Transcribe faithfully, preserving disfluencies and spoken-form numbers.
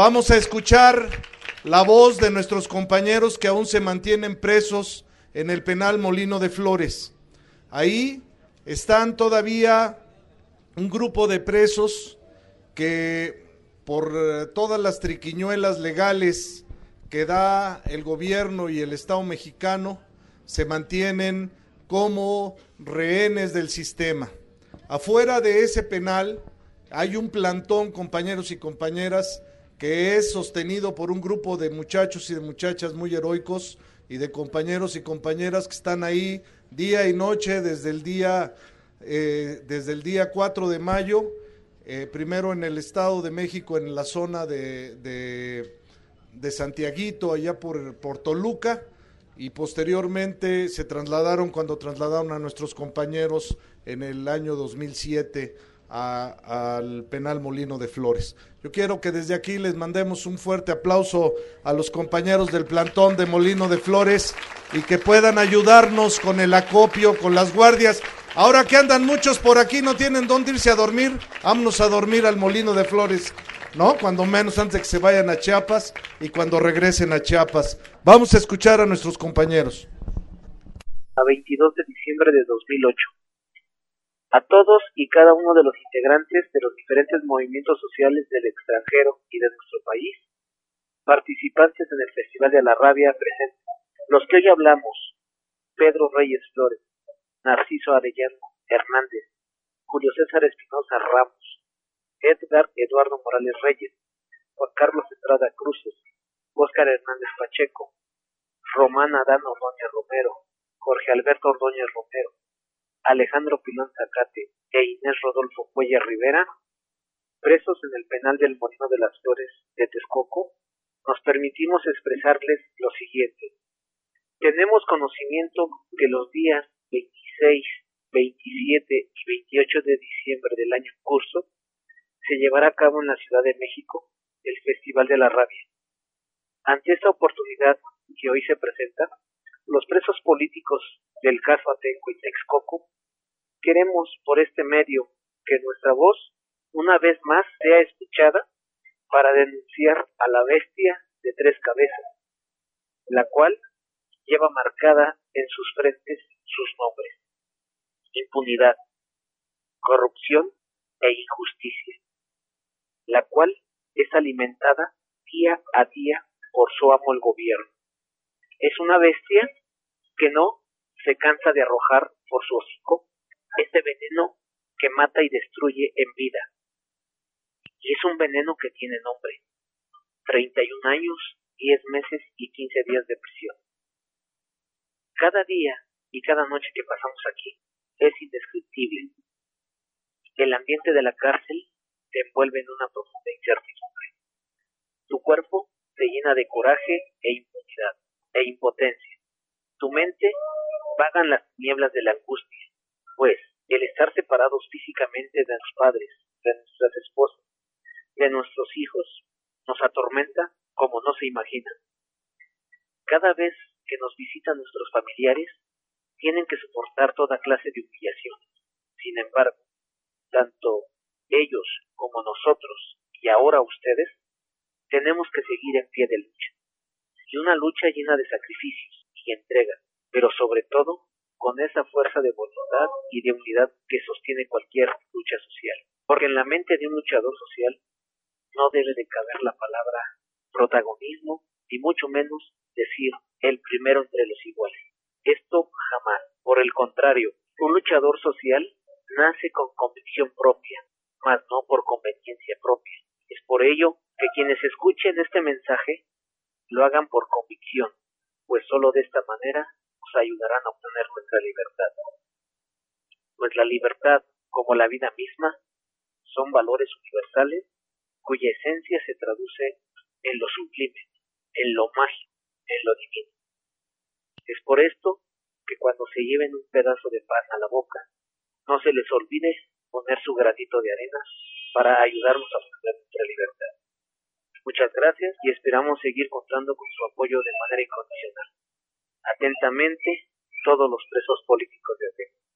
Vamos a escuchar la voz de nuestros compañeros que aún se mantienen presos en el penal Molino de Flores. Ahí están todavía un grupo de presos que por todas las triquiñuelas legales que da el gobierno y el Estado mexicano se mantienen como rehenes del sistema. Afuera de ese penal hay un plantón, compañeros y compañeras, que es sostenido por un grupo de muchachos y de muchachas muy heroicos y de compañeros y compañeras que están ahí día y noche desde el día, eh, desde el día cuatro de mayo, eh, primero en el Estado de México, en la zona de, de, de Santiaguito, allá por, por Toluca, y posteriormente se trasladaron cuando trasladaron a nuestros compañeros en el año dos mil siete a, al penal Molino de Flores. Yo quiero que desde aquí les mandemos un fuerte aplauso a los compañeros del plantón de Molino de Flores y que puedan ayudarnos con el acopio, con las guardias. Ahora que andan muchos por aquí, no tienen dónde irse a dormir, vámonos a dormir al Molino de Flores, ¿no? Cuando menos antes de que se vayan a Chiapas y cuando regresen a Chiapas. Vamos a escuchar a nuestros compañeros. A veintidós de diciembre de dos mil ocho. A todos y cada uno de los integrantes de los diferentes movimientos sociales del extranjero y de nuestro país, participantes en el Festival de la Rabia presentes, los que hoy hablamos: Pedro Reyes Flores, Narciso Arellano Hernández, Julio César Espinosa Ramos, Edgar Eduardo Morales Reyes, Juan Carlos Estrada Cruces, Óscar Hernández Pacheco, Román Adán Ordóñez Romero, Jorge Alberto Ordóñez Romero, Alejandro Pilón Zacate e Inés Rodolfo Cuella Rivera, presos en el penal del Molino de las Flores de Texcoco, nos permitimos expresarles lo siguiente. Tenemos conocimiento que los días veintiséis, veintisiete y veintiocho de diciembre del año en curso se llevará a cabo en la Ciudad de México el Festival de la Rabia. Ante esta oportunidad que hoy se presenta, los presos políticos del caso Atenco y Texcoco, queremos por este medio que nuestra voz una vez más sea escuchada para denunciar a la bestia de tres cabezas, la cual lleva marcada en sus frentes sus nombres: impunidad, corrupción e injusticia, la cual es alimentada día a día por su amo el gobierno. Es una bestia que no se cansa de arrojar por su hocico este veneno que mata y destruye en vida. Y es un veneno que tiene nombre: treinta y un años, diez meses y quince días de prisión. Cada día y cada noche que pasamos aquí es indescriptible. El ambiente de la cárcel te envuelve en una profunda incertidumbre. Tu cuerpo te llena de coraje e impunidad e impotencia. Tu mente vagan las nieblas de la angustia, pues el estar separados físicamente de nuestros padres, de nuestras esposas, de nuestros hijos, nos atormenta como no se imagina. Cada vez que nos visitan nuestros familiares, tienen que soportar toda clase de humillación. Sin embargo, tanto ellos como nosotros, y ahora ustedes, tenemos que seguir en pie de lucha. Y una lucha llena de sacrificios y entrega, pero sobre todo con esa fuerza de voluntad y de unidad que sostiene cualquier lucha social. Porque en la mente de un luchador social no debe de caber la palabra protagonismo, y mucho menos decir el primero entre los iguales. Esto jamás. Por el contrario, un luchador social nace con convicción propia, mas no por conveniencia propia. Es por ello que quienes escuchen este mensaje lo hagan por convicción, pues solo de esta manera nos ayudarán a obtener nuestra libertad. Pues la libertad, como la vida misma, son valores universales cuya esencia se traduce en lo sublime, en lo mágico, en lo divino. Es por esto que cuando se lleven un pedazo de pan a la boca, no se les olvide poner su granito de arena para ayudarnos a obtener nuestra libertad. Muchas gracias y esperamos seguir contando con su apoyo de manera incondicional. Atentamente, todos los presos políticos de Atenco.